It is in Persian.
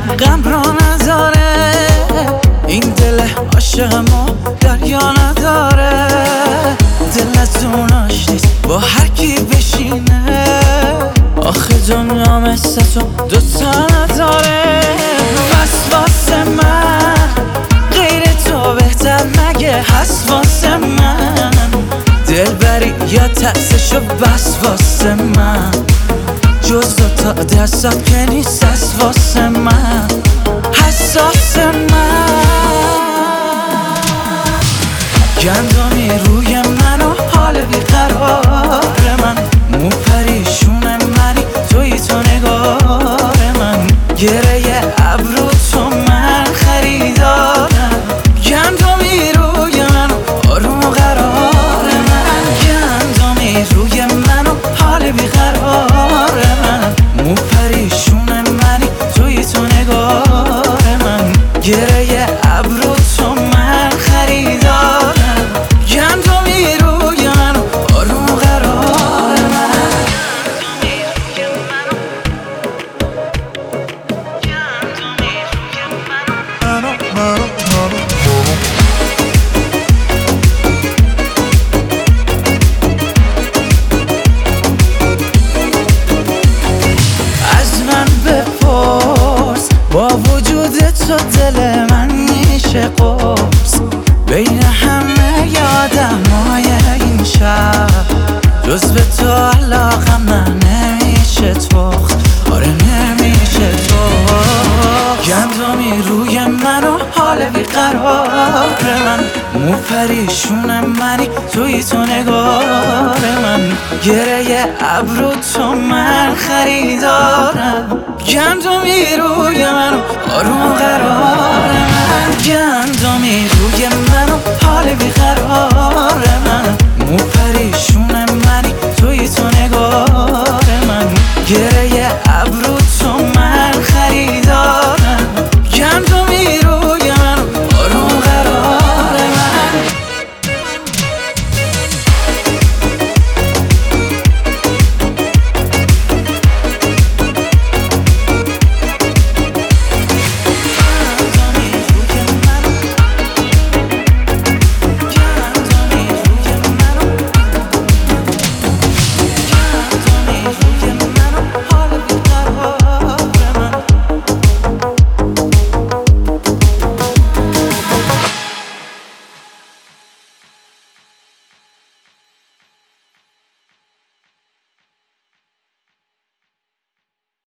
غم را نداره این دل عاشقمو دریا نداره دل از اوناش نیست با هر کی بشینه آخه دنیا مثل تو دوتا نداره پس واسه من غیر تو بهتر مگه هست واسه من دل بری یا تأسشو بس واسه من جز دوتا دستم که نیست از واسه من حساس من گندمی روی من و حال بیقرار من مو پریشون منی توی تو نگار من گره ابرو تو من خریدارم گندمی روی من و آروم و قرار من گندمی روی من و حال بیقرار من مو پریشون منی توی تو نگار من گره ابرو تو من خریدارم گندمی روی من و آروم و قرار من از من بپرس با وجود تو دل من میشه قرص بین همه آدمای این شهر جز به تو علاقم نمیشه تخت آره نمیشه تخت گندمی روی من و حال بیقرار من مو پریشون منی توی تو نگار من گره ابرو تو من خریدارم گندمی روی من و آروم قرار من گندمی روی من و حال بیقرار